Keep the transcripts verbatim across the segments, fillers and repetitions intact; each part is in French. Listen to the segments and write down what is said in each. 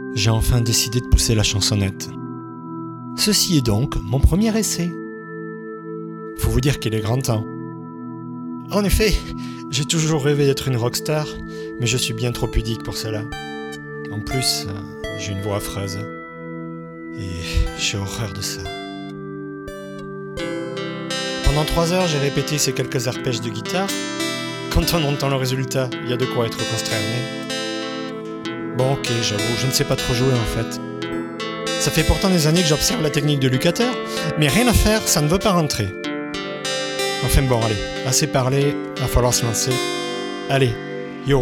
j'ai enfin décidé de pousser la chansonnette. Ceci est donc mon premier essai. Faut vous dire qu'il est grand temps. En effet, j'ai toujours rêvé d'être une rockstar, mais je suis bien trop pudique pour cela. En plus, j'ai une voix affreuse. Et j'ai horreur de ça. Pendant trois heures, j'ai répété ces quelques arpèges de guitare. Quand on entend le résultat, il y a de quoi être consterné. Bon, ok, j'avoue, je ne sais pas trop jouer en fait. Ça fait pourtant des années que j'observe la technique de Lukather, mais rien à faire, ça ne veut pas rentrer. Enfin bon, allez, assez parlé, va falloir se lancer. Allez, yo!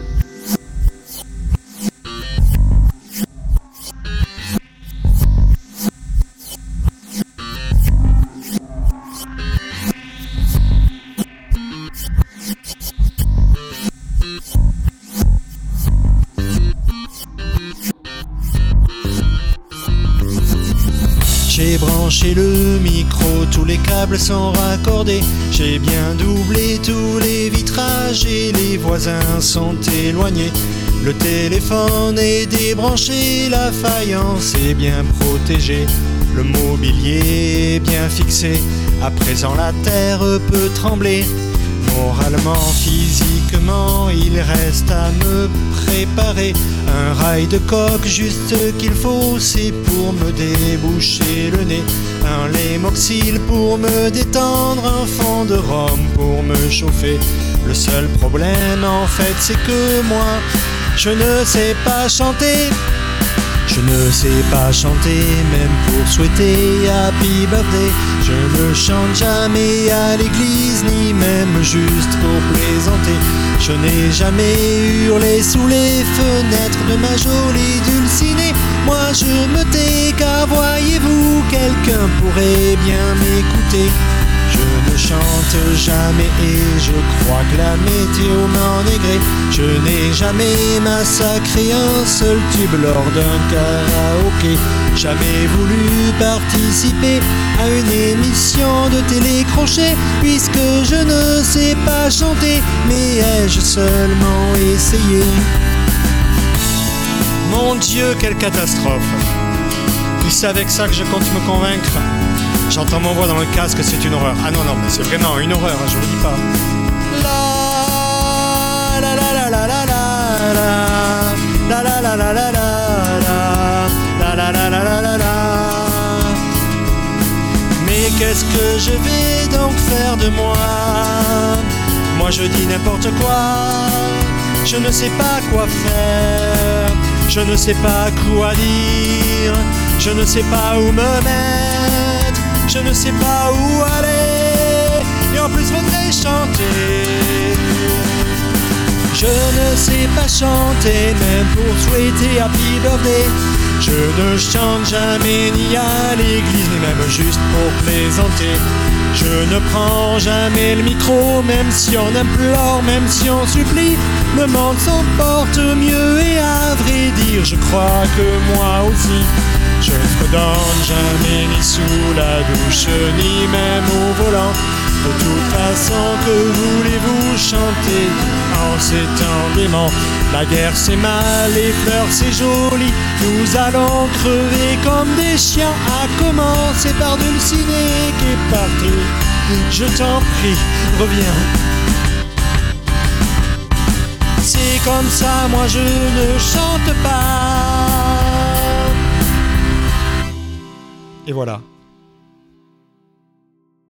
J'ai branché le micro, tous les câbles sont raccordés. J'ai bien doublé tous les vitrages et les voisins sont éloignés. Le téléphone est débranché, la faïence est bien protégée. Le mobilier est bien fixé, à présent la terre peut trembler. Moralement, physiquement, il reste à me préparer. Un rail de coque, juste ce qu'il faut, c'est pour me déboucher le nez. Un lémoxyle pour me détendre, un fond de rhum pour me chauffer. Le seul problème en fait c'est que moi, je ne sais pas chanter. Je ne sais pas chanter, même pour souhaiter Happy Birthday. Je ne chante jamais à l'église, ni même juste pour plaisanter. Je n'ai jamais hurlé sous les fenêtres de ma jolie dulcinée. Moi je me tais car voyez-vous, quelqu'un pourrait bien m'écouter. Je ne chante jamais et je crois que la météo m'en est gré. Je n'ai jamais massacré un seul tube lors d'un karaoké. Jamais voulu participer à une émission de télécrochet, puisque je ne sais pas chanter, mais ai-je seulement essayé. Mon Dieu, quelle catastrophe! Et c'est avec ça que je compte me convaincre. J'entends mon voix dans le casque, c'est une horreur. Ah non, non, mais c'est vraiment une horreur, je vous dis pas. La la la la la la la la la la la la la la la la la la la. Mais qu'est-ce que je vais donc faire de moi? Moi je dis n'importe quoi. Je ne sais pas quoi faire. Je ne sais pas quoi dire. Je ne sais pas où me mettre. Je ne sais pas où aller, et en plus faudrait chanter. Je ne sais pas chanter, même pour souhaiter Happy Birthday. Je ne chante jamais ni à l'église, ni même juste pour plaisanter. Je ne prends jamais le micro, même si on implore, même si on supplie. Le monde s'en porte mieux et à vrai dire, je crois que moi aussi. Je ne fredonne jamais ni sous la douche, ni même au volant. De toute façon, que voulez-vous chanter en ces temps déments? La guerre c'est mal, les fleurs c'est joli. Nous allons crever comme des chiens, à commencer par Dulcinée qui est partie. Je t'en prie, reviens. C'est comme ça, moi je ne chante pas. Et voilà.